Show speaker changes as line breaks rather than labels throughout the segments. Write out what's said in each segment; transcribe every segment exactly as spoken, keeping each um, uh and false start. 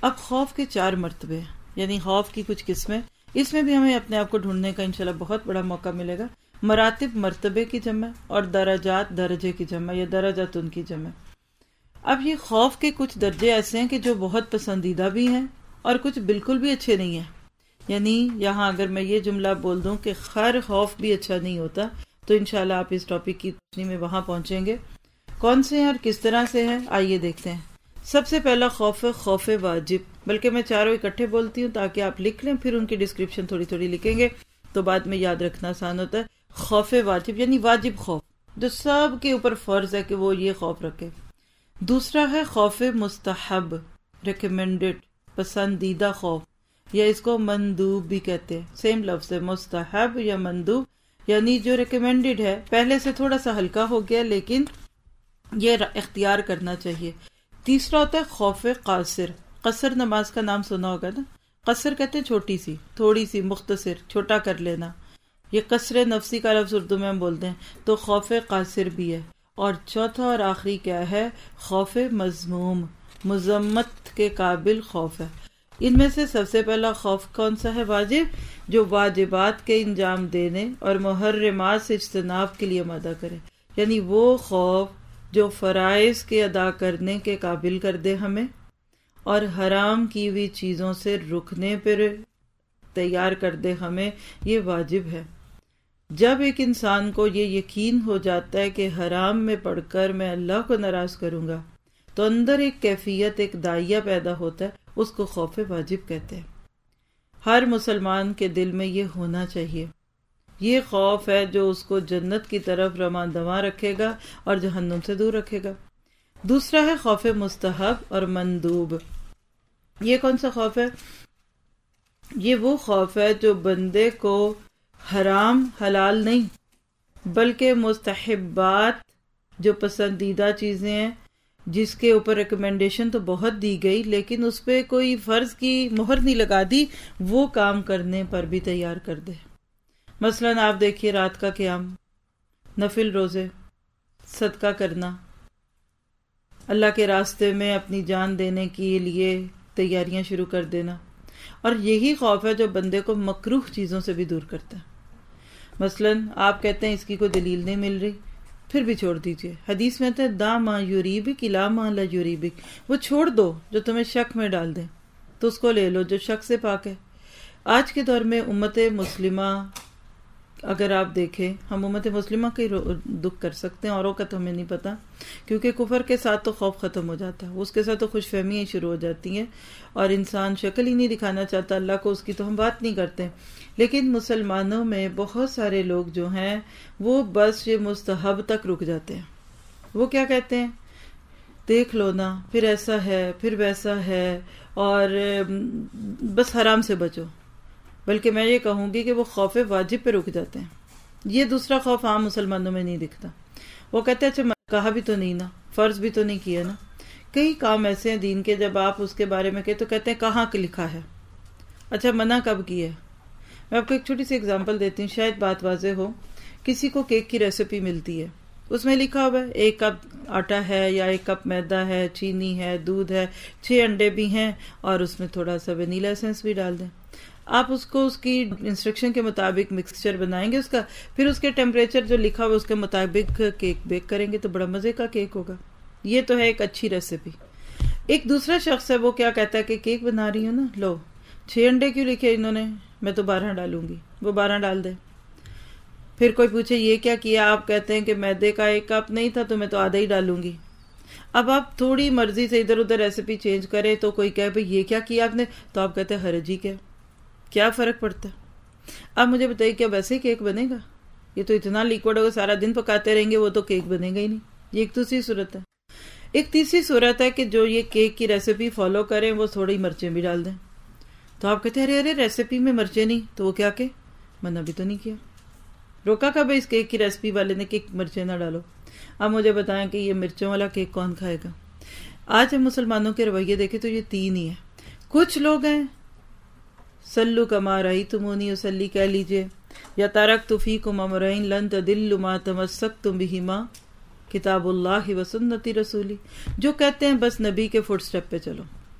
اب خوف کے چار مرتبے ہیں، یعنی خوف کی کچھ قسمیں، اس میں بھی ہمیں اپنے آپ کو ڈھونڈنے کا انشاءاللہ بہت بڑا موقع ملے گا۔ مراتب مرتبے کی جمع اور درجات درجے کی جمع یا درجات ان کی جمع۔ اب یہ خوف کے کچھ درجے ایسے ہیں کہ جو بہت پسندیدہ بھی ہیں اور کچھ بالکل بھی اچھے نہیں ہیں۔ یعنی یہاں اگر میں یہ جملہ بول دوں کہ خیر خوف بھی اچھا نہیں ہوتا تو انشاءاللہ آپ اس ٹاپک کی روشنی میں وہاں پہنچیں گے۔ کون سے ہیں اور کس طرح سے ہیں، آئیے دیکھتے ہیں۔ سب سے پہلا خوف ہے خوف واجب، بلکہ میں چاروں اکٹھے بولتی ہوں تاکہ آپ لکھ لیں، پھر ان کی ڈسکرپشن تھوڑی تھوڑی لکھیں گے تو بعد میں یاد رکھنا آسان ہوتا ہے۔ خوف واجب یعنی واجب خوف جو سب کے اوپر فرض ہے کہ وہ یہ خوف رکھے۔ دوسرا ہے خوف مستحب، ریکمینڈڈ، پسندیدہ خوف، یا اس کو مندوب بھی کہتے ہیں، سیم لفظ ہے مستحب یا مندوب، یعنی جو ریکمینڈڈ ہے، پہلے سے تھوڑا سا ہلکا ہو گیا لیکن یہ اختیار کرنا چاہیے۔ تیسرا ہوتا ہے خوف قاصر، قصر نماز کا نام سنا ہوگا نا، قصر کہتے ہیں چھوٹی سی، تھوڑی سی، مختصر، چھوٹا کر لینا، یہ قصر نفسی کا لفظ اردو میں ہم بولتے ہیں، تو خوف قاصر بھی ہے۔ اور چوتھا اور آخری کیا ہے، خوف مذموم، مذمت کے قابل خوف ہے۔ ان میں سے سب سے پہلا خوف کون سا ہے، واجب، جو واجبات کے انجام دینے اور محرمات سے اجتناب کے لیے آمادہ کرے، یعنی وہ خوف جو فرائض کے ادا کرنے کے قابل کر دے ہمیں اور حرام کی ہوئی چیزوں سے رکنے پر تیار کر دے ہمیں، یہ واجب ہے۔ جب ایک انسان کو یہ یقین ہو جاتا ہے کہ حرام میں پڑھ کر میں اللہ کو ناراض کروں گا تو اندر ایک کیفیت، ایک داعیہ پیدا ہوتا ہے، اس کو خوف واجب کہتے ہیں۔ ہر مسلمان کے دل میں یہ ہونا چاہیے۔ یہ خوف ہے جو اس کو جنت کی طرف رواں دواں رکھے گا اور جہنم سے دور رکھے گا۔ دوسرا ہے خوف مستحب اور مندوب۔ یہ کون سا خوف ہے؟ یہ وہ خوف ہے جو بندے کو حرام حلال نہیں بلکہ مستحبات، جو پسندیدہ چیزیں ہیں جس کے اوپر ریکمنڈیشن تو بہت دی گئی لیکن اس پہ کوئی فرض کی مہر نہیں لگا دی، وہ کام کرنے پر بھی تیار کر دے۔ مثلاً آپ دیکھیے رات کا قیام، نفل روزے، صدقہ کرنا، اللہ کے راستے میں اپنی جان دینے کے لیے تیاریاں شروع کر دینا، اور یہی خوف ہے جو بندے کو مکروہ چیزوں سے بھی دور کرتا ہے۔ مثلاً آپ کہتے ہیں اس کی کوئی دلیل نہیں مل رہی، پھر بھی چھوڑ دیجئے۔ حدیث میں آتا ہے دا ما یریبک الا ما لا یریبک، وہ چھوڑ دو جو تمہیں شک میں ڈال دیں، تو اس کو لے لو جو شک سے پاک ہے۔ آج کے دور میں امت مسلمہ اگر آپ دیکھیں، ہم امت مسلمہ کا ہی دکھ کر سکتے ہیں، اوروں کا تو ہمیں نہیں پتا، کیونکہ کفر کے ساتھ تو خوف ختم ہو جاتا ہے، اس کے ساتھ تو خوش فہمیاں شروع ہو جاتی ہیں اور انسان شکل ہی نہیں دکھانا چاہتا اللہ کو، اس کی تو ہم بات نہیں کرتے۔ لیکن مسلمانوں میں بہت سارے لوگ جو ہیں وہ بس یہ مستحب تک رک جاتے ہیں۔ وہ کیا کہتے ہیں، دیکھ لو نا، پھر ایسا ہے، پھر ویسا ہے، اور بس حرام سے بچو۔ بلکہ میں یہ کہوں گی کہ وہ خوف واجب پہ رک جاتے ہیں۔ یہ دوسرا خوف عام مسلمانوں میں نہیں دکھتا۔ وہ کہتے ہیں اچھا میں کہا بھی تو نہیں نا، فرض بھی تو نہیں کیا نا۔ کئی کام ایسے ہیں دین کے جب آپ اس کے بارے میں کہتے تو کہتے ہیں کہاں لکھا ہے، اچھا منع کب کی ہے۔ میں آپ کو ایک چھوٹی سی اگزامپل دیتی ہوں، شاید بات واضح ہو۔ کسی کو کیک کی ریسیپی ملتی ہے، اس میں لکھا ہوا ہے ایک کپ آٹا ہے یا ایک کپ میدا ہے، چینی ہے، دودھ ہے، چھ انڈے بھی ہیں، اور اس میں تھوڑا سا وینیلا ایسنس بھی ڈال دیں۔ آپ اس کو اس کی انسٹرکشن کے مطابق مکسچر بنائیں گے اس کا، پھر اس کے ٹیمپریچر جو لکھا ہوا اس کے مطابق کیک بیک کریں گے تو بڑا مزے کا کیک ہوگا۔ یہ تو ہے ایک اچھی ریسیپی۔ ایک دوسرا شخص ہے وہ کیا کہتا ہے کہ کیک بنا رہی ہوں نا، لو چھ انڈے کیوں لکھے انہوں نے، میں تو بارہ ڈالوں گی، وہ بارہ ڈال دے۔ پھر کوئی پوچھے یہ کیا کیا، آپ کہتے ہیں کہ میدے کا ایک کپ نہیں تھا تو میں تو آدھا ہی ڈالوں گی۔ اب آپ تھوڑی مرضی سے ادھر ادھر ریسیپی چینج کرے تو کوئی کہے بھئی یہ کیا کیا آپ نے، تو آپ کہتے ہیں حرج ہی کیا، کیا فرق پڑتا ہے۔ اب مجھے بتائیے کیا ویسے ہی کیک بنے گا؟ یہ تو اتنا لیکوڈ ہوگا، سارا دن پکاتے رہیں گے وہ تو کیک بنے گا ہی نہیں۔ یہ ایک دوسری صورت ہے۔ ایک تیسری صورت ہے کہ جو یہ کیک کی ریسیپی فالو کریں وہ تھوڑی مرچیں بھی ڈال دیں، تو آپ کہتے ہیں ارے ارے ریسیپی میں مرچیں نہیں، تو وہ کیا کہ منع بھی تو نہیں کیا، روکا کب اس کیک کی ریسیپی والے نے کہ مرچیں نہ ڈالو۔ اب مجھے بتائیں کہ یہ مرچوں والا کیک کون کھائے گا؟ آج ہم مسلمانوں کے رویے دیکھیں تو یہ تین ہی ہیں۔ کچھ لوگ ہیں سلو کما رأیتمونی اصلی کہہ لیجئے، یا ترکت فیکم امرین لن تضلوا ما تمسکتم بہما کتاب اللہ و سنت رسولی، جو کہتے ہیں بس نبی کے فٹ سٹیپ پہ چلو،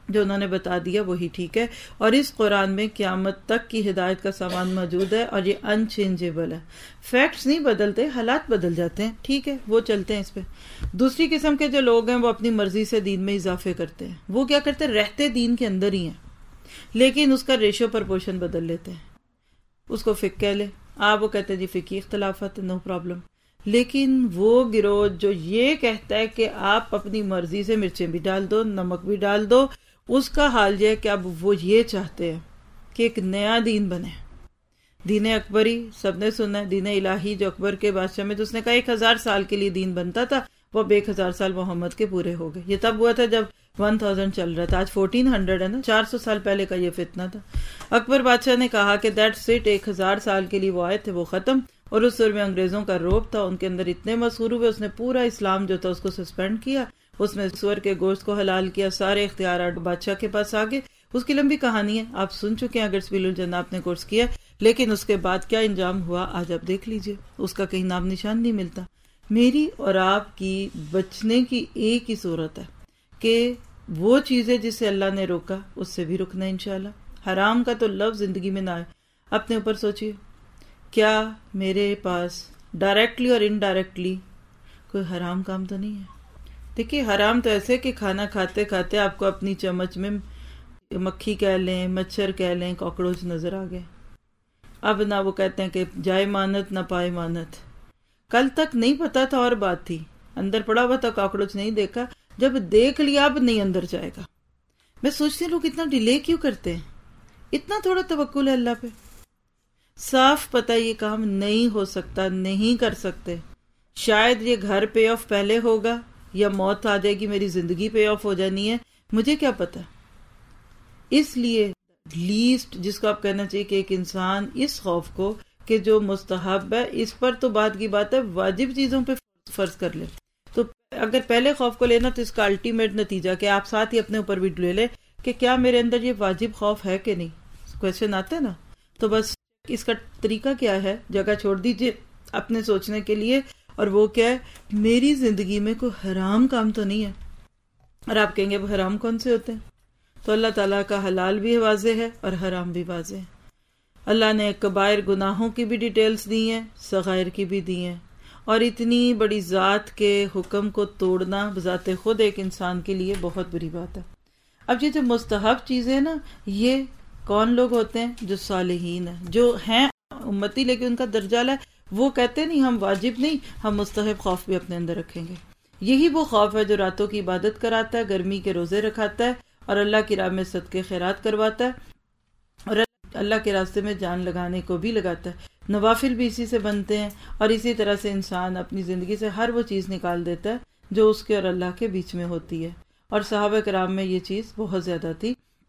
جو انہوں نے بتا دیا وہی ٹھیک ہے، اور اس قرآن میں قیامت تک کی ہدایت کا سامان موجود ہے، اور یہ ان چینجیبل ہے۔ فیکٹس نہیں بدلتے، حالات بدل جاتے ہیں، ٹھیک ہے، وہ چلتے ہیں اس پہ۔ دوسری قسم کے جو لوگ ہیں وہ اپنی مرضی سے دین میں اضافے کرتے ہیں۔ وہ کیا کرتے ہیں؟ رہتے دین کے اندر ہی ہیں لیکن اس کا ریشو پرپورشن بدل لیتے ہیں۔ اس کو فقہ کہہ لے آپ، وہ کہتے ہیں جی فقہی اختلافات، نو پرابلم۔ لیکن وہ گروہ جو یہ کہتا ہے کہ آپ اپنی مرضی سے مرچیں بھی ڈال دو، نمک بھی ڈال دو، اس کا حال یہ ہے کہ اب وہ یہ چاہتے ہیں کہ ایک نیا دین بنے۔ دین اکبری سب نے سنا ہے، دین الہی جو اکبر کے بادشاہ میں، تو اس نے کہا ایک ہزار سال کے لیے دین بنتا تھا، وہ اب ایک ہزار سال محمد کے پورے ہو گئے۔ یہ تب ہوا تھا جب ون تھاؤزینڈ چل رہا تھا، آج فورٹین ہنڈریڈ ہے نا، چار سو سال پہلے کا یہ فتنہ تھا۔ اکبر بادشاہ نے کہا کہ دیٹس اٹ، ایک ہزار سال کے لیے وہ آئے تھے، وہ ختم۔ اور اس دور میں انگریزوں کا روب تھا، ان کے اندر اتنے مسحور ہوئے، اس نے پورا اسلام جو تھا اس کو سسپینڈ کیا، اس میں سور کے گوشت کو حلال کیا، سارے اختیارات بادشاہ کے پاس آگے۔ اس کی لمبی کہانی ہے، آپ سن چکے ہیں اگر سبیل الجنہ آپ نے کورس کیا، لیکن اس کے بعد کیا انجام ہوا آج آپ دیکھ لیجئے، اس کا کہیں نام نشان نہیں ملتا۔ میری اور آپ کی بچنے کی ایک ہی صورت ہے کہ وہ چیزیں جس سے اللہ نے روکا اس سے بھی رکنا انشاءاللہ۔ حرام کا تو لفظ زندگی میں نہ آئے۔ اپنے اوپر سوچئے، کیا میرے پاس ڈائریکٹلی اور انڈائریکٹلی کوئی حرام کام تو نہیں ہے؟ دیکھیے حرام تو ایسے کہ کھانا کھاتے کھاتے آپ کو اپنی چمچ میں مکھی کہہ لیں، مچھر کہہ لیں، کاکروچ نظر آ گئے۔ اب نہ وہ کہتے ہیں کہ جائے مانت نہ پائے مانت۔ کل تک نہیں پتا تھا اور بات تھی، اندر پڑا ہوا تھا کاکروچ نہیں دیکھا، جب دیکھ لیا اب نہیں اندر جائے گا۔ میں سوچتی ہوں لوگ اتنا ڈیلے کیوں کرتے ہیں؟ اتنا تھوڑا توکل ہے اللہ پہ۔ صاف پتہ یہ کام نہیں ہو سکتا، نہیں کر سکتے۔ شاید یہ گھر پے آف پہلے ہوگا یا موت آ جائے گی، میری زندگی پے آف ہو جانی ہے، مجھے کیا پتا۔ اس لیے لیسٹ جس کو آپ کہنا چاہیے کہ ایک انسان اس خوف کو کہ جو مستحب ہے اس پر تو بات کی بات ہے، واجب چیزوں پہ فرض کر لے۔ تو اگر پہلے خوف کو لینا تو اس کا الٹیمیٹ نتیجہ کہ آپ ساتھ ہی اپنے اوپر بھی لے لیں کہ کیا میرے اندر یہ واجب خوف ہے کہ نہیں۔ کویشچن آتا ہے نا، تو بس اس کا طریقہ کیا ہے، جگہ چھوڑ دیجئے اپنے سوچنے کے لیے، اور وہ کیا ہے، میری زندگی میں کوئی حرام کام تو نہیں ہے۔ اور آپ کہیں گے وہ حرام کون سے ہوتے ہیں؟ تو اللہ تعالیٰ کا حلال بھی واضح ہے اور حرام بھی واضح ہے۔ اللہ نے کبائر گناہوں کی بھی ڈیٹیلز دی ہیں، صغائر کی بھی دی ہیں، اور اتنی بڑی ذات کے حکم کو توڑنا بذات خود ایک انسان کے لیے بہت بری بات ہے۔ اب یہ جو مستحب چیزیں نا، یہ کون لوگ ہوتے ہیں؟ جو صالحین ہیں، جو ہیں امتی لیکن ان کا درجہ ہے، وہ کہتے نہیں ہم واجب نہیں، ہم مستحب خوف بھی اپنے اندر رکھیں گے۔ یہی وہ خوف ہے جو راتوں کی عبادت کراتا ہے، گرمی کے روزے رکھاتا ہے، اور اللہ کی راہ میں صدقے خیرات کرواتا ہے، اور اللہ کے راستے میں جان لگانے کو بھی لگاتا ہے۔ نوافل بھی اسی سے بنتے ہیں، اور اسی طرح سے انسان اپنی زندگی سے ہر وہ چیز نکال دیتا ہے جو اس کے اور اللہ کے بیچ میں ہوتی ہے۔ اور صحابہ کرام میں یہ چیز بہت زیادہ تھی۔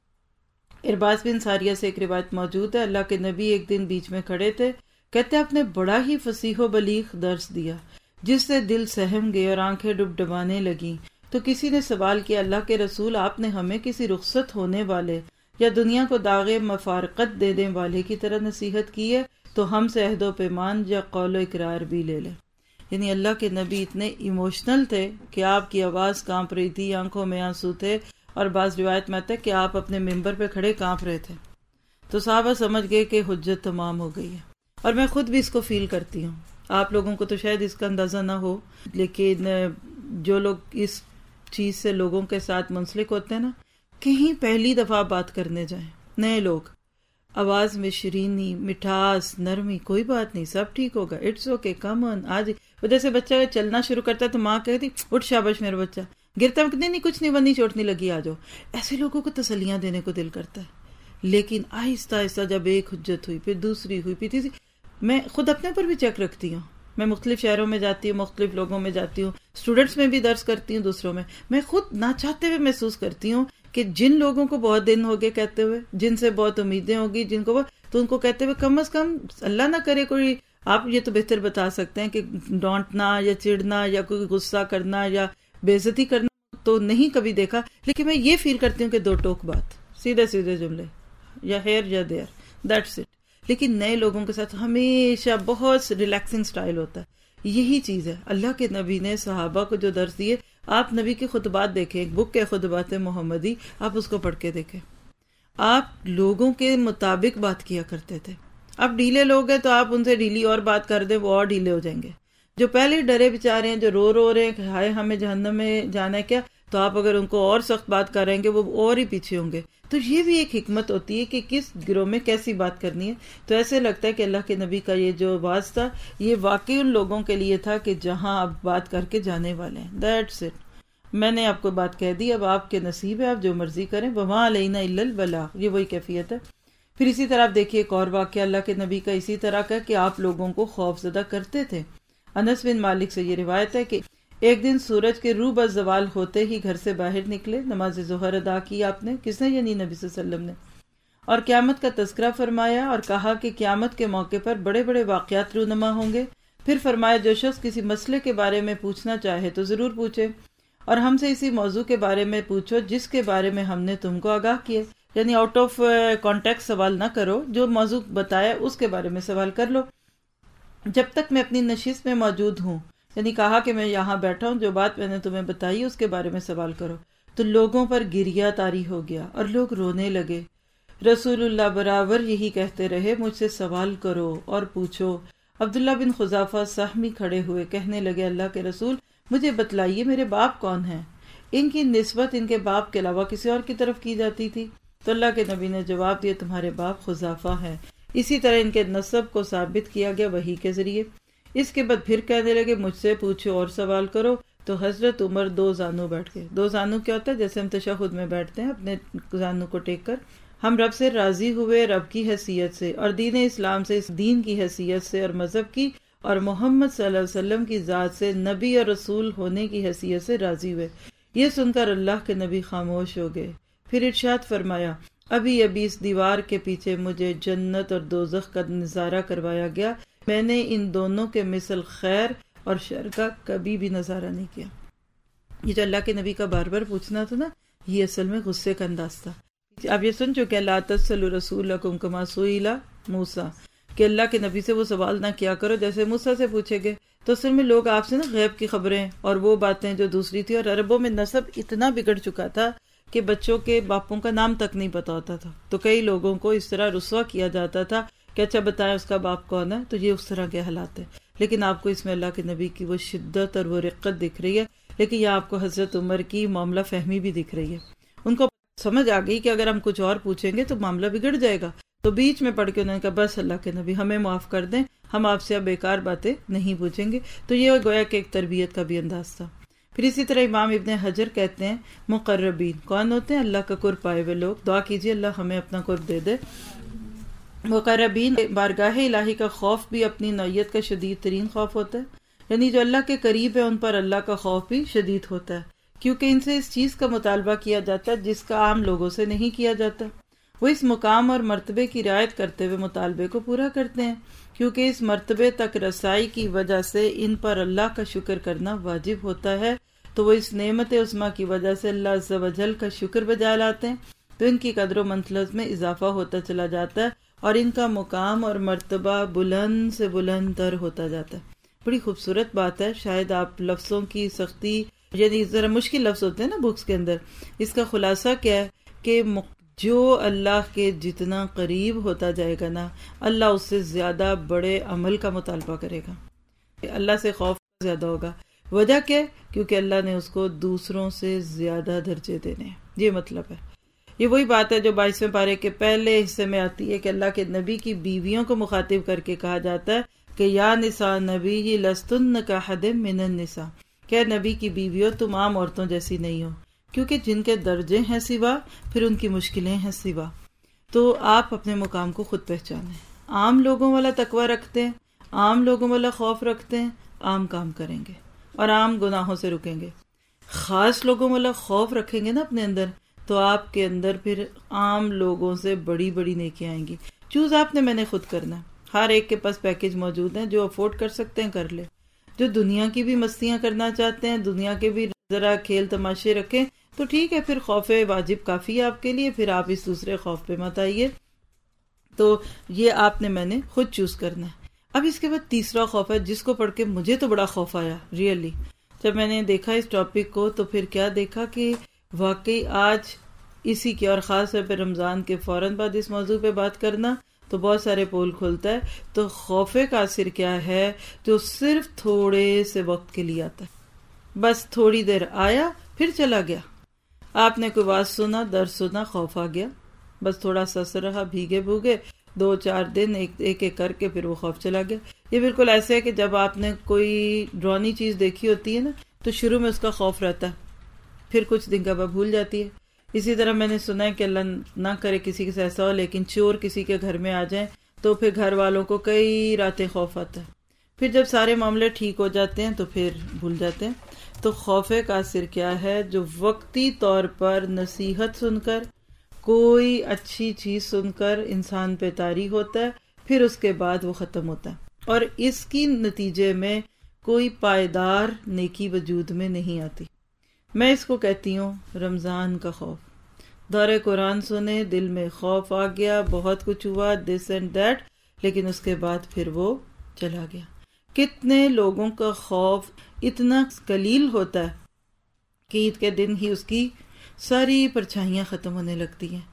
ارباز بن ساریہ سے ایک روایت موجود ہے، اللہ کے نبی ایک دن بیچ میں کھڑے تھے، کہتے آپ نے بڑا ہی فصیح و بلیغ درس دیا جس سے دل سہم گئے اور آنکھیں ڈب ڈبانے لگیں۔ تو کسی نے سوال کیا، اللہ کے رسول آپ نے ہمیں کسی رخصت ہونے والے یا دنیا کو داغے مفارقت دینے والے کی طرح نصیحت کی ہے تو ہم سے عہد و پیمان یا قول و اقرار بھی لے لیں۔ یعنی اللہ کے نبی اتنے ایموشنل تھے کہ آپ کی آواز کانپ رہی تھی، آنکھوں میں آنسو تھے، اور بعض روایت میں آتا ہے کہ آپ اپنے ممبر پہ کھڑے کانپ رہے تھے۔ تو صحابہ سمجھ گئے کہ حجت تمام ہو گئی ہے، اور میں خود بھی اس کو فیل کرتی ہوں۔ آپ لوگوں کو تو شاید اس کا اندازہ نہ ہو، لیکن جو لوگ اس چیز سے لوگوں کے ساتھ منسلک ہوتے ہیں نا، کہیں پہلی دفعہ بات کرنے جائیں، نئے لوگ، آواز میں شرینی، مٹھاس، نرمی، کوئی بات نہیں، سب ٹھیک ہوگا، اٹس اوکے، کم آن۔ آج جیسے بچہ چلنا شروع کرتا ہے تو ماں کہتی اٹھ شاباش میرا بچہ، گرتا ہے نہیں نہیں کچھ نہیں، بندی چوٹنی لگی، آ جاؤ۔ ایسے لوگوں کو تسلیاں دینے کو دل کرتا ہے، لیکن آہستہ آہستہ جب ایک حجت ہوئی، پھر دوسری ہوئی، پھر تیسری، میں خود اپنے پر بھی چیک رکھتی ہوں۔ میں مختلف شہروں میں جاتی ہوں، مختلف لوگوں میں جاتی ہوں، اسٹوڈنٹس میں بھی درس کرتی ہوں، دوسروں میں، میں خود نہ چاہتے ہوئے محسوس کرتی ہوں کہ جن لوگوں کو بہت دن ہو گئے کہتے ہوئے، جن سے بہت امیدیں ہوگی، جن کو تو ان کو کہتے ہوئے کم از کم اللہ نہ کرے کوئی، آپ یہ تو بہتر بتا سکتے ہیں کہ ڈانٹنا یا چڑنا یا کوئی غصہ کرنا یا بے عزتی کرنا تو نہیں کبھی دیکھا، لیکن میں یہ فیل کرتی ہوں کہ دو ٹوک بات، سیدھے سیدھے جملے، یا ہیئر یا دیر، دیٹس اٹ۔ لیکن نئے لوگوں کے ساتھ ہمیشہ بہت ریلیکسنگ سٹائل ہوتا ہے۔ یہی چیز ہے اللہ کے نبی نے صحابہ کو جو درس دیے آپ نبی کے خطبات دیکھیں، ایک بک ہے خطبات محمدی، آپ اس کو پڑھ کے دیکھیں. آپ لوگوں کے مطابق بات کیا کرتے تھے. اب ڈھیلے لوگ ہیں تو آپ ان سے ڈھیلی اور بات کر دیں، وہ اور ڈھیلے ہو جائیں گے. جو پہلے ڈرے بیچارے ہیں، جو رو رو رہے ہیں کہ ہائے ہمیں جہنم میں جانا ہے کیا، تو آپ اگر ان کو اور سخت بات کر رہے ہیں وہ اور ہی پیچھے ہوں گے. تو یہ بھی ایک حکمت ہوتی ہے کہ کس گروہ میں کیسی بات کرنی ہے. تو ایسے لگتا ہے کہ اللہ کے نبی کا یہ جو واز تھا یہ واقعی ان لوگوں کے لیے تھا کہ جہاں آپ بات کر کے جانے والے ہیں. That's it. میں نے آپ کو بات کہہ دی، اب آپ کے نصیب ہے، آپ جو مرضی کریں. وما علینا الا البلاغ، یہ وہی کیفیت ہے. پھر اسی طرح آپ دیکھیے ایک اور واقعہ اللہ کے نبی کا اسی طرح کا کہ آپ لوگوں کو خوف زدہ کرتے تھے. انس بن مالک سے یہ روایت ہے کہ ایک دن سورج کے روح بس زوال ہوتے ہی گھر سے باہر نکلے، نماز ظہر ادا کی آپ نے. کس نے؟ یعنی نبی صلی اللہ علیہ وسلم نے. اور قیامت کا تذکرہ فرمایا اور کہا کہ قیامت کے موقع پر بڑے بڑے واقعات رونما ہوں گے. پھر فرمایا جو شخص کسی مسئلے کے بارے میں پوچھنا چاہے تو ضرور پوچھے، اور ہم سے اسی موضوع کے بارے میں پوچھو جس کے بارے میں ہم نے تم کو آگاہ کیے. یعنی آؤٹ آف کانٹیکٹ سوال نہ کرو، جو موضوع بتایا اس کے بارے میں سوال کر لو. جب تک میں اپنی نشست میں موجود ہوں، یعنی کہا کہ میں یہاں بیٹھا ہوں، جو بات میں نے تمہیں بتائی اس کے بارے میں سوال کرو. تو لوگوں پر گریا طاری ہو گیا اور لوگ رونے لگے. رسول اللہ برابر یہی کہتے رہے، مجھ سے سوال کرو اور پوچھو. عبداللہ بن خزافہ سہمی کھڑے ہوئے کہنے لگے، اللہ کے رسول مجھے بتلائیے میرے باپ کون ہیں. ان کی نسبت ان کے باپ کے علاوہ کسی اور کی طرف کی جاتی تھی. تو اللہ کے نبی نے جواب دیا، تمہارے باپ خزافہ ہیں. اسی طرح ان کے نسب کو ثابت کیا گیا وحی کے ذریعے. اس کے بعد پھر کہنے لگے مجھ سے پوچھو اور سوال کرو. تو حضرت عمر دو زانو بیٹھ گئے. دو زانو کیا ہوتا ہے؟ جیسے ہم تشہد میں بیٹھتے ہیں اپنے زانو کو ٹیک کر. ہم رب سے راضی ہوئے، رب کی حیثیت سے اور دین اسلام سے، اس دین کی حیثیت سے اور مذہب کی، اور محمد صلی اللہ علیہ وسلم کی ذات سے، نبی اور رسول ہونے کی حیثیت سے راضی ہوئے. یہ سن کر اللہ کے نبی خاموش ہو گئے. پھر ارشاد فرمایا، ابھی ابھی اس دیوار کے پیچھے مجھے جنت اور دوزخ کا نظارہ کروایا گیا. میں نے ان دونوں کے مثل خیر اور شر کا کبھی بھی نظارہ نہیں کیا. یہ جو اللہ کے نبی کا بار بار پوچھنا تھا نا، یہ اصل میں غصے کا انداز تھا. آپ یہ سن چکے لا تسألوا رسولکم کما سئل موسیٰ، کہ اللہ کے نبی سے وہ سوال نہ کیا کرو جیسے موسیٰ سے پوچھے گئے. تو اصل میں لوگ آپ سے نا غیب کی خبریں اور وہ باتیں جو دوسری تھی، اور عربوں میں نسب اتنا بگڑ چکا تھا کہ بچوں کے باپوں کا نام تک نہیں پتا ہوتا تھا. تو کئی لوگوں کو اس طرح رسوا کیا جاتا تھا کہ اچھا بتائیں اس کا باپ کون ہے. تو یہ اس طرح کے حالات ہیں. لیکن آپ کو اس میں اللہ کے نبی کی وہ شدت اور وہ رقت دکھ رہی ہے. لیکن یہ آپ کو حضرت عمر کی معاملہ فہمی بھی دکھ رہی ہے. ان کو سمجھ آ گئی کہ اگر ہم کچھ اور پوچھیں گے تو معاملہ بگڑ جائے گا. تو بیچ میں پڑھ کے انہوں نے کہا بس اللہ کے نبی ہمیں معاف کر دیں، ہم آپ سے اب بیکار باتیں نہیں پوچھیں گے. تو یہ گویا کہ ایک تربیت کا بھی انداز تھا. پھر اسی طرح امام ابن حجر کہتے ہیں مقربین کون ہوتے ہیں؟ اللہ کا قرب پائے ہوئے لوگ. دعا کیجیے اللہ ہمیں اپنا قرب دے دے. مقربین بارگاہ الہی کا خوف بھی اپنی نوعیت کا شدید ترین خوف ہوتا ہے. یعنی جو اللہ کے قریب ہے ان پر اللہ کا خوف بھی شدید ہوتا ہے، کیونکہ ان سے اس چیز کا مطالبہ کیا جاتا ہے جس کا عام لوگوں سے نہیں کیا جاتا. وہ اس مقام اور مرتبے کی رعایت کرتے ہوئے مطالبے کو پورا کرتے ہیں، کیونکہ اس مرتبے تک رسائی کی وجہ سے ان پر اللہ کا شکر کرنا واجب ہوتا ہے. تو وہ اس نعمت عظمیٰ کی وجہ سے اللہ عز و جل کا شکر بجا لاتے ہیں، تو ان کی قدر و منزلت میں اضافہ ہوتا چلا جاتا ہے اور ان کا مقام اور مرتبہ بلند سے بلند تر ہوتا جاتا ہے. بڑی خوبصورت بات ہے. شاید آپ لفظوں کی سختی، یعنی ذرا مشکل لفظ ہوتے ہیں نا بکس کے اندر، اس کا خلاصہ کیا ہے کہ جو اللہ کے جتنا قریب ہوتا جائے گا نا، اللہ اس سے زیادہ بڑے عمل کا مطالبہ کرے گا. اللہ سے خوف زیادہ ہوگا. وجہ کیا ہے؟ کیونکہ اللہ نے اس کو دوسروں سے زیادہ درجے دینے ہیں. یہ مطلب ہے. یہ وہی بات ہے جو بائیسویں پارے کے پہلے حصے میں آتی ہے کہ اللہ کے نبی کی بیویوں کو مخاطب کر کے کہا جاتا ہے کہ یا نساء نبی لستن کاحد من النساء، کہ نبی کی بیویوں تم عام عورتوں جیسی نہیں ہو، کیونکہ جن کے درجے ہیں سوا، پھر ان کی مشکلیں ہیں سوا. تو آپ اپنے مقام کو خود پہچانیں. عام لوگوں والا تقوی رکھتے ہیں، عام لوگوں والا خوف رکھتے ہیں، عام کام کریں گے اور عام گناہوں سے رکیں گے. خاص لوگوں والا خوف رکھیں گے نا اپنے اندر، تو آپ کے اندر پھر عام لوگوں سے بڑی بڑی نیکیاں آئیں گی. چوز آپ نے میں نے خود کرنا. ہر ایک کے پاس پیکج موجود ہیں، جو افورڈ کر سکتے ہیں کر لے. جو دنیا کی بھی مستیاں کرنا چاہتے ہیں، دنیا کے بھی ذرا کھیل تماشے رکھیں تو ٹھیک ہے، پھر خوف واجب کافی ہے آپ کے لیے، پھر آپ اس دوسرے خوف پہ مت آئیے. تو یہ آپ نے میں نے خود چوز کرنا ہے. اب اس کے بعد تیسرا خوف ہے جس کو پڑھ کے مجھے تو بڑا خوف آیا ریئلی. جب میں نے دیکھا اس ٹاپک کو تو پھر کیا دیکھا کہ واقعی آج اسی کے اور خاص طور پہ رمضان کے فوراً بعد اس موضوع پہ بات کرنا تو بہت سارے پول کھولتا ہے. تو خوف قاصر کیا ہے؟ جو صرف تھوڑے سے وقت کے لیے آتا ہے، بس تھوڑی دیر آیا پھر چلا گیا. آپ نے کوئی بات سنا، درس سنا، خوف آ گیا، بس تھوڑا سا اثر رہا، بھیگے بھوگے دو چار دن ایک ایک ایک کر کے پھر وہ خوف چلا گیا. یہ بالکل ایسے ہے کہ جب آپ نے کوئی ڈرانی چیز دیکھی ہوتی ہے نا تو شروع میں اس کا خوف رہتا ہے، پھر کچھ دن کے بعد بھول جاتی ہے. اسی طرح میں نے سنا ہے کہ اللہ نہ کرے کسی کے ساتھ ایسا ہو، لیکن چور کسی کے گھر میں آ جائیں تو پھر گھر والوں کو کئی راتیں خوف آتا ہے، پھر جب سارے معاملے ٹھیک ہو جاتے ہیں تو پھر بھول جاتے ہیں. تو خوف قاصر کیا ہے؟ جو وقتی طور پر نصیحت سن کر، کوئی اچھی چیز سن کر انسان پہ طاری ہوتا ہے، پھر اس کے بعد وہ ختم ہوتا ہے، اور اس کی نتیجے میں کوئی پائیدار نیکی وجود میں نہیں آتی. میں اس کو کہتی ہوں رمضان کا خوف. دورہ قرآن سنے، دل میں خوف آ گیا، بہت کچھ ہوا، دس اینڈ دیٹ، لیکن اس کے بعد پھر وہ چلا گیا. کتنے لوگوں کا خوف اتنا قلیل ہوتا ہے کہ عید کے دن ہی اس کی ساری پرچھائیاں ختم ہونے لگتی ہیں.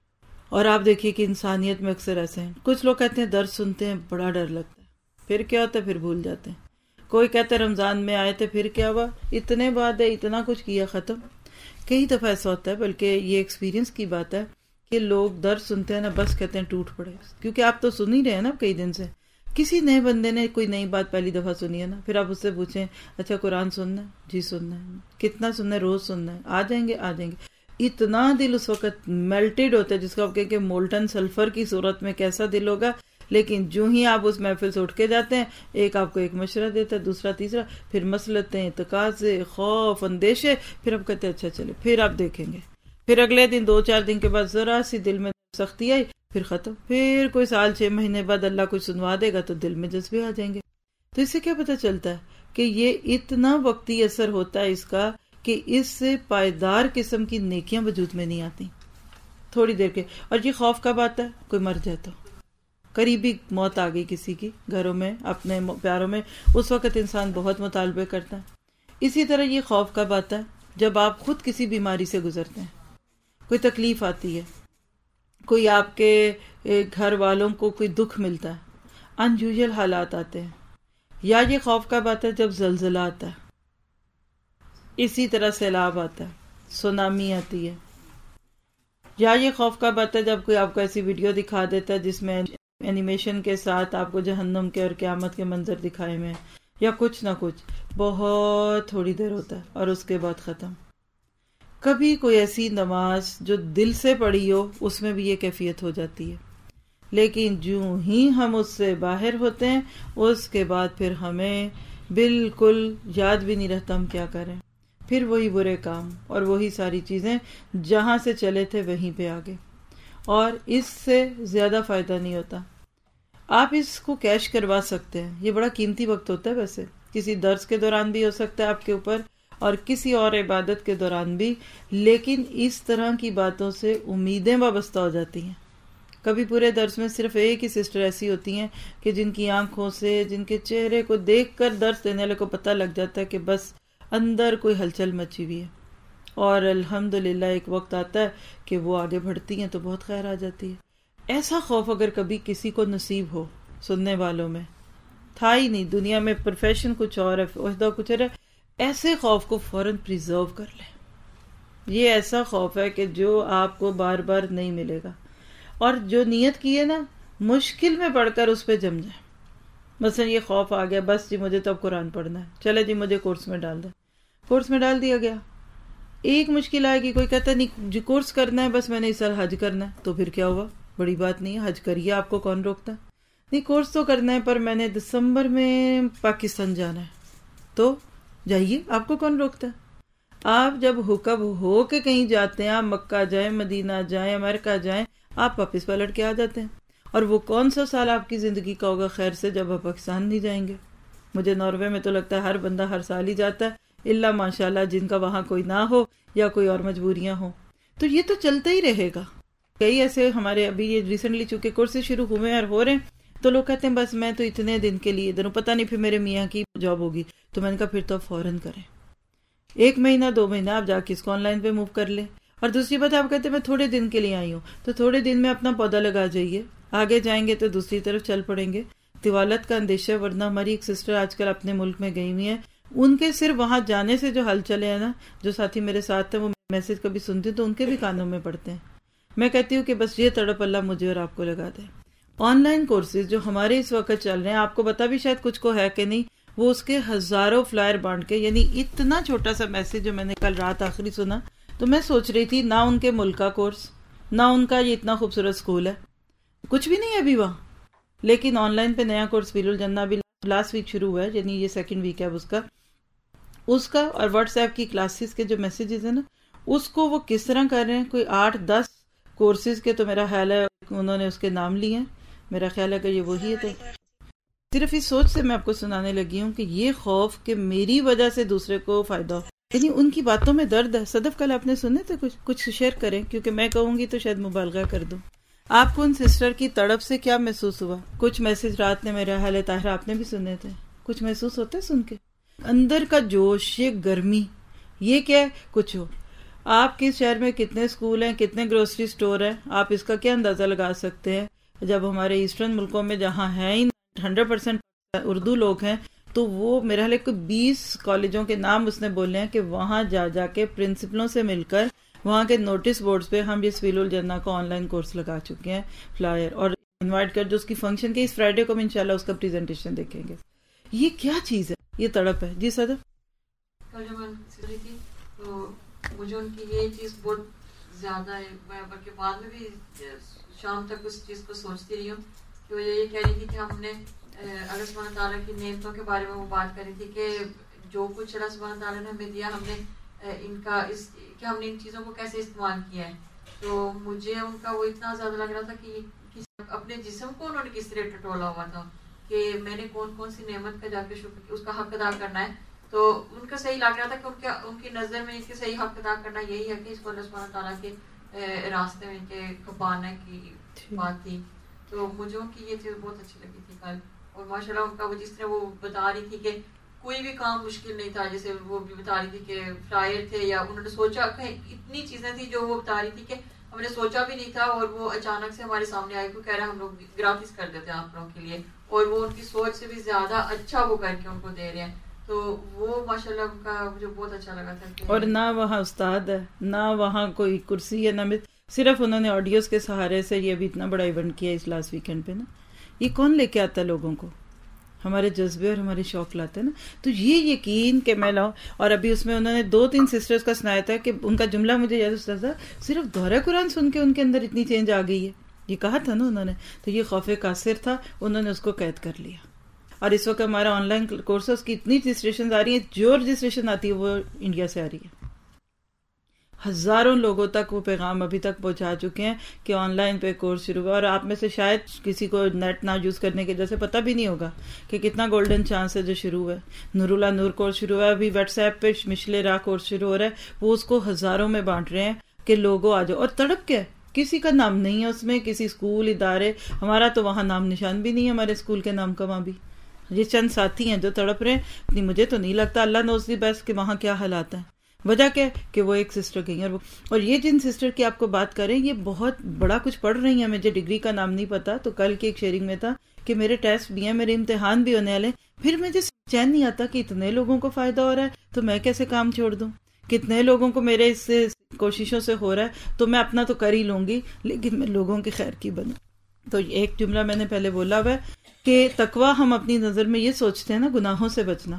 اور آپ دیکھیے کہ انسانیت میں اکثر ایسے ہیں، کچھ لوگ کہتے ہیں درس سنتے ہیں بڑا ڈر لگتا ہے، پھر کیا ہوتا ہے؟ پھر بھول جاتے ہیں. کوئی کہتے ہیں رمضان میں آئے تھے، پھر کیا ہوا؟ اتنے بعد ہے، اتنا کچھ کیا، ختم. کئی دفعہ ایسا ہوتا ہے، بلکہ یہ ایکسپیرینس کی بات ہے کہ لوگ درس سنتے ہیں نا، بس کہتے ہیں ٹوٹ پڑے، کیونکہ آپ تو سن ہی رہے ہیں نا کئی دن سے. کسی نئے بندے نے کوئی نئی بات پہلی دفعہ سنی ہے نا، پھر آپ اس سے پوچھیں اچھا قرآن سننا ہے؟ جی سننا ہے. کتنا سننا ہے؟ روز سننا ہے. آ جائیں گے آ جائیں گے. اتنا دل اس وقت میلٹڈ ہوتا ہے، جس کو آپ کہیں کہ مولٹن سلفر کی صورت میں کیسا دل ہوگا. لیکن جو ہی آپ اس محفل سے اٹھ کے جاتے ہیں، ایک آپ کو ایک مشورہ دیتا ہے، دوسرا تیسرا، پھر مسلطیں، تقاضے، خوف، اندیشے، پھر آپ کہتے ہیں اچھا چلے پھر آپ دیکھیں گے. پھر اگلے دن دو چار دن کے بعد ذرا سی دل میں سختی آئی، پھر ختم. پھر کوئی سال چھ مہینے بعد اللہ کچھ سنوا دے گا تو دل میں جذبے آ جائیں گے. تو اس سے کیا پتہ چلتا ہے کہ یہ اتنا وقتی اثر ہوتا ہے اس کا کہ اس سے پائیدار قسم کی نیکیاں وجود میں نہیں آتی تھوڑی دیر کے. اور یہ خوف کب آتا ہے؟ کوئی مر جائے تو، قریبی موت آ گئی کسی کی گھروں میں، اپنے پیاروں میں، اس وقت انسان بہت مطالبے کرتا ہے. اسی طرح یہ خوف کب آتا ہے؟ جب آپ خود کسی بیماری سے گزرتے ہیں، کوئی تکلیف آتی ہے، کوئی آپ کے گھر والوں کو کوئی دکھ ملتا ہے، ان یوزول حالات آتے ہیں. یا یہ خوف کب آتا ہے؟ جب زلزلہ آتا ہے، اسی طرح سیلاب آتا ہے، سونامی آتی ہے. یا یہ خوف کب آتا ہے؟ جب کوئی آپ کو ایسی ویڈیو دکھا دیتا ہے جس میں اینیمیشن کے ساتھ آپ کو جہنم کے اور قیامت کے منظر دکھائے ہوئے ہیں، یا کچھ نہ کچھ بہت تھوڑی دیر ہوتا ہے اور اس کے بعد ختم. کبھی کوئی ایسی نماز جو دل سے پڑھی ہو اس میں بھی یہ کیفیت ہو جاتی ہے، لیکن جو ہی ہم اس سے باہر ہوتے ہیں اس کے بعد پھر ہمیں بالکل یاد بھی نہیں رہتا ہم کیا کریں. پھر وہی برے کام اور وہی ساری چیزیں جہاں سے چلے تھے وہیں پہ آگے، اور اس سے زیادہ فائدہ نہیں ہوتا. آپ اس کو کیش کروا سکتے ہیں، یہ بڑا قیمتی وقت ہوتا ہے. ویسے کسی درس کے دوران بھی ہو سکتا ہے آپ کے اوپر، اور کسی اور عبادت کے دوران بھی، لیکن اس طرح کی باتوں سے امیدیں وابستہ ہو جاتی ہیں. کبھی پورے درس میں صرف ایک ہی سسٹر ایسی ہوتی ہیں کہ جن کی آنکھوں سے، جن کے چہرے کو دیکھ کر درس دینے والے کو پتہ لگ جاتا ہے کہ بس اندر کوئی ہلچل مچی ہوئی ہے، اور الحمدللہ ایک وقت آتا ہے کہ وہ آگے بڑھتی ہیں تو بہت خیر آ جاتی ہے. ایسا خوف اگر کبھی کسی کو نصیب ہو، سننے والوں میں تھا ہی نہیں، دنیا میں پروفیشن کچھ اور ہے، عہدہ کچھ اور ہے، ایسے خوف کو فوراً پریزرو کر لیں. یہ ایسا خوف ہے کہ جو آپ کو بار بار نہیں ملے گا، اور جو نیت کی ہے نا مشکل میں پڑھ کر اس پہ جم جائے. مثلا یہ خوف آ گیا، بس جی مجھے تو اب قرآن پڑھنا ہے، چلے جی مجھے کورس میں ڈال دیں، کورس میں ڈال دیا گیا. ایک مشکل آئے گی، کوئی کہتا ہے نہیں جو کورس کرنا ہے بس میں نے اس سال حج کرنا ہے، تو پھر کیا ہوا؟ بڑی بات نہیں ہے، حج کریے، آپ کو کون روکتا ہے؟ نہیں کورس تو کرنا ہے پر میں نے دسمبر میں پاکستان جانا ہے، تو جائیے، آپ کو کون روکتا ہے؟ آپ جب حکم ہو کے کہیں جاتے ہیں، آپ مکہ جائیں، مدینہ جائیں، امریکہ جائیں، آپ واپس پلٹ کے آ جاتے ہیں. اور وہ کون سا سال آپ کی زندگی کا ہوگا خیر سے جب آپ پاکستان نہیں جائیں گے؟ مجھے ناروے میں تو لگتا ہے ہر بندہ ہر سال ہی جاتا ہے، الا ماشاءاللہ جن کا وہاں کوئی نہ ہو یا کوئی اور مجبوریاں ہوں. تو یہ تو چلتا ہی رہے گا. کئی ایسے ہمارے ابھی یہ ریسنٹلی چونکہ کورسز شروع ہوئے اور ہو رہے ہیں، تو لوگ کہتے ہیں بس میں تو اتنے دن کے لیے ادھر ہوں، پتہ نہیں پھر میرے میاں کی جاب ہوگی، تو میں نے کہا پھر تو آپ فوراً کریں، ایک مہینہ دو مہینہ آپ جا کے اس کو آن لائن پہ موو کر لیں. اور دوسری بات آپ کہتے ہیں میں تھوڑے دن کے لیے آئی ہوں، تو تھوڑے دن میں اپنا پودا لگا جائیے، آگے جائیں گے تو دوسری طرف چل پڑیں گے. طوالت کا اندیشہ، ورنہ ہماری ایک سسٹر آج کل اپنے ملک میں گئی ہوئی ہیں، ان کے صرف وہاں جانے سے جو حل چلے ہیں نا، جو ساتھی میرے ساتھ ہیں وہ میسج کبھی سنتے تو ان کے بھی کانوں میں پڑتے ہیں. میں کہتی ہوں کہ بس یہ تڑپ اللہ مجھے اور آپ کو لگا دے. آن لائن کورسز جو ہمارے اس وقت چل رہے ہیں، آپ کو پتا بھی شاید کچھ کو ہے کہ نہیں، وہ اس کے ہزاروں فلائر بانٹ کے، یعنی اتنا چھوٹا سا میسج جو میں نے کل رات آخری سنا تو میں سوچ رہی تھی، نہ ان کے ملک کا کورس، نہ ان کا یہ اتنا خوبصورت اسکول ہے، کچھ بھی نہیں ہے ابھی وہاں، لیکن آن لائن پہ نیا کورس فیل الجنہ ابھی لاسٹ ویک شروع ہوا ہے، یعنی یہ سیکنڈ ویک ہے اس کا اس کا اور واٹس ایپ کی کلاسز کے جو میسیجز ہیں نا، اس کو وہ کس طرح کر رہے ہیں. کوئی آٹھ دس کورسز کے تو میرا خیال ہے انہوں نے اس کے نام لیے ہیں، میرا خیال ہے کہ یہ وہی ہے. تو صرف اس سوچ سے میں آپ کو سنانے لگی ہوں کہ یہ خوف کہ میری وجہ سے دوسرے کو فائدہ ہو، یعنی ان کی باتوں میں درد ہے. صدف کل آپ نے سنے تھے، کچھ کچھ شیئر کریں، کیونکہ میں کہوں گی تو شاید مبالغہ کر دوں. آپ کو ان سسٹر کی تڑپ سے کیا محسوس ہوا؟ کچھ میسج رات نے میرا حال طاہرہ آپ نے بھی سنے تھے، کچھ محسوس ہوتا ہے سن کے اندر کا جوش، یہ گرمی، یہ کیا ہے؟ کچھ ہو. آپ کس شہر میں کتنے اسکول ہیں، کتنے گروسری سٹور ہیں، آپ اس کا کیا اندازہ لگا سکتے ہیں؟ جب ہمارے ایسٹرن ملکوں میں جہاں ہیں ہی ہنڈریڈ پرسینٹ اردو لوگ ہیں، تو وہ میرا حال کو بیس کالجوں کے نام اس نے بولے ہیں کہ وہاں جا جا کے پرنسپلوں سے مل کر وہاں کے نوٹس بورڈز پہ ہم یہ سویل الجنہ کا آن لائن کورس لگا چکے ہیں، فلائر اور انوائٹ کر جو اس کی فنکشن کے اس فرائیڈے کو ہم انشاءاللہ اس کا پریزنٹیشن دیکھیں گے. یہ کیا چیز ہے؟ یہ تڑپ ہے. جی صدف.
کل جب میں سن رہی تھی تو مجھے ان کی یہ چیز بہت زیادہ ہے، میں بلکہ بعد میں بھی شام تک اس چیز کو سوچتی رہی ہوں کہ وہ یہ کہہ رہی تھی کہ ہم نے اللہ سبحانہ تعالیٰ کی نعمتوں کے بارے میں وہ بات کر رہی تھی کہ جو کچھ اللہ سبحانہ تعالیٰ نے ہمیں دیا، ہم نے ان کا اس کہ ہم نے ان چیزوں کو کیسے استعمال کیا ہے. تو مجھے ان کا وہ اتنا زیادہ لگ رہا تھا کہ اپنے جسم کو انہوں نے کس طرح ٹٹولا ہوا تھا کہ میں نے کون کون سی نعمت کا جا کے شکر اس کا حق ادا کرنا ہے. تو ان کا صحیح لگ رہا تھا کہ ان کے ان کی نظر میں ان کے صحیح حق ادا کرنا یہی ہے کہ اس کو اللہ سبحانہ تعالیٰ کے راستے میں ان کے کھپانے کی بات تھی. تو مجھے ان کی یہ چیز بہت اچھی لگی تھی کل. اور ماشاء اللہ ان کا وہ جس طرح وہ بتا رہی تھی کہ کوئی بھی کام مشکل نہیں تھا، جیسے وہ بھی بتا رہی تھی کہ فلائر تھے یا انہوں نے سوچا کہ اتنی چیزیں تھی جو وہ بتا رہی تھی کہ ہم نے سوچا بھی نہیں تھا اور وہ اچانک سے ہمارے سامنے آئے کو کہہ رہا ہم لوگ گرافکس کر دیتے ہیں آپ لوگوں کے لیے، اور وہ ان کی سوچ سے بھی زیادہ اچھا وہ کر کے ان کو دے رہے ہیں. تو وہ ماشاء اللہ ان کا مجھے بہت اچھا لگا تھا.
اور نہ وہاں استاد ہے، نہ وہاں کوئی کرسی ہے، نہ صرف انہوں نے آڈیوز کے سہارے سے یہ بھی اتنا بڑا ایونٹ کیا اس لاسٹ ویکینڈ پہ نا. یہ کون لے کے آتا ہے لوگوں کو؟ ہمارے جذبے اور ہمارے شوق لاتے ہیں نا. تو یہ یقین کہ میں لاؤں. اور ابھی اس میں انہوں نے دو تین سسٹرز کا سنایا تھا کہ ان کا جملہ مجھے یاد استاذہ صرف دورہ قرآن سن کے ان کے اندر اتنی چینج آ گئی ہے، یہ کہا تھا نا انہوں نے. تو یہ خوف قاصر تھا، انہوں نے اس کو قید کر لیا. اور اس وقت ہمارا آن لائن کورسز کی اتنی رجسٹریشن آ رہی ہیں، جو رجسٹریشن آتی ہے وہ انڈیا سے آ رہی ہے. ہزاروں لوگوں تک وہ پیغام ابھی تک پہنچا چکے ہیں کہ آن لائن پہ کورس شروع ہوا. اور آپ میں سے شاید کسی کو نیٹ نہ یوز کرنے کے جیسے پتہ بھی نہیں ہوگا کہ کتنا گولڈن چانس ہے جو شروع ہوا ہے. نور اللہ نور کورس شروع ہوا ہے، ابھی واٹس ایپ پہ مشل راہ کورس شروع ہو رہا ہے. وہ اس کو ہزاروں میں بانٹ رہے ہیں کہ لوگوں آ جاؤ. اور تڑپ کیا ہے؟ کسی کا نام نہیں ہے اس میں، کسی اسکول ادارے، ہمارا تو وہاں نام نشان بھی نہیں ہے ہمارے اسکول کے نام کا. وہاں بھی یہ چند ساتھی ہیں جو تڑپ رہے ہیں. مجھے تو نہیں لگتا، اللہ نوز دی بیسٹ کہ وہاں کیا حالات ہیں. وجہ کیا ہے کہ وہ ایک سسٹر گئی ہیں. اور یہ جن سسٹر کی آپ کو بات کریں یہ بہت بڑا کچھ پڑھ رہی ہیں. مجھے ڈگری کا نام نہیں پتا، تو کل کی ایک شیئرنگ میں تھا کہ میرے ٹیسٹ بھی ہیں، میرے امتحان بھی ہونے والے. پھر مجھے چین نہیں آتا کہ اتنے لوگوں کو فائدہ ہو رہا ہے تو میں کیسے کام چھوڑ دوں. کتنے لوگوں کو میرے اس سے کوششوں سے ہو رہا ہے تو میں اپنا تو کر ہی لوں گی، لیکن میں لوگوں کی خیر کی بنوں. تو ایک جملہ میں نے پہلے بولا ہوا ہے کہ تقویٰ ہم اپنی نظر میں یہ سوچتے ہیں نا گناہوں سے بچنا،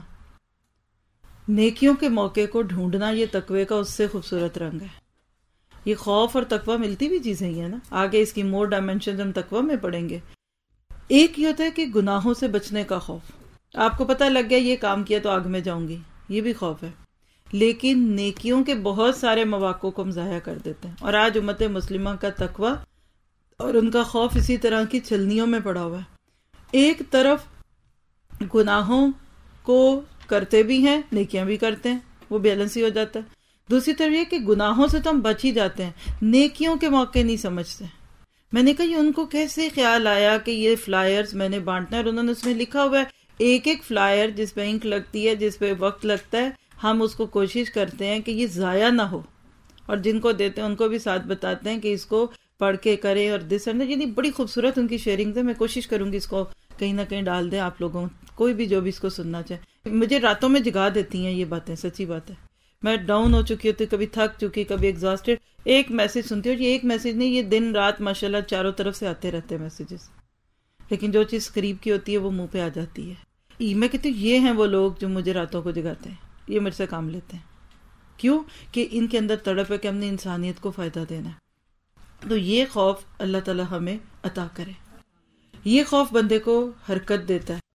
نیکیوں کے موقع کو ڈھونڈنا یہ تقوی کا اس سے خوبصورت رنگ ہے. یہ خوف اور تقوی ملتی بھی چیزیں ہی ہیں نا. آگے اس کی مور ڈائمینشن ہم تقوی میں پڑھیں گے. ایک یہ ہوتا ہے کہ گناہوں سے بچنے کا خوف. آپ کو پتہ لگ گیا یہ کام کیا تو آگ میں جاؤں گی، یہ بھی خوف ہے. لیکن نیکیوں کے بہت سارے مواقع کو ہم ضائع کر دیتے ہیں. اور آج امت مسلمہ کا تقوی اور ان کا خوف اسی طرح کی چلنیوں میں پڑا ہوا ہے. ایک طرف گناہوں کو کرتے بھی ہیں، نیکیاں بھی کرتے ہیں، وہ بیلنس ہی ہو جاتا ہے. دوسری طرف یہ کہ گناہوں سے تو ہم بچ ہی جاتے ہیں، نیکیوں کے موقع نہیں سمجھتے. میں نے کہا یہ ان کو کیسے خیال آیا کہ یہ فلائرز میں نے بانٹنا ہے، اور انہوں نے اس میں لکھا ہوا ہے ایک ایک فلائر جس پہ انک لگتی ہے، جس پہ وقت لگتا ہے، ہم اس کو کوشش کرتے ہیں کہ یہ ضائع نہ ہو، اور جن کو دیتے ہیں ان کو بھی ساتھ بتاتے ہیں کہ اس کو پڑھ کے کریں اور دس اینڈ یعنی بڑی خوبصورت ان کی شیئرنگ ہے. میں کوشش کروں گی اس کو کہیں نہ کہیں ڈال دیں آپ لوگوں، کوئی بھی جو بھی اس کو سننا چاہے. مجھے راتوں میں جگا دیتی ہیں یہ باتیں، سچی بات ہے. میں ڈاؤن ہو چکی ہوتی، کبھی تھک چکی، کبھی ایگزاسٹڈ، ایک میسج سنتی ہوں. یہ ایک میسج نہیں، یہ دن رات ماشاءاللہ چاروں طرف سے آتے رہتے ہیں میسیجز، لیکن جو چیز قریب کی ہوتی ہے وہ منہ پہ آ جاتی ہے. میں کہتی ہوں یہ ہیں وہ لوگ جو مجھے راتوں کو جگاتے ہیں، یہ میرے سے کام لیتے ہیں. کیوں؟ کہ ان کے اندر تڑپ ہے کہ ہم نے انسانیت کو فائدہ دینا ہے. تو یہ خوف اللہ تعالی ہمیں عطا کرے. یہ خوف بندے کو حرکت دیتا ہے.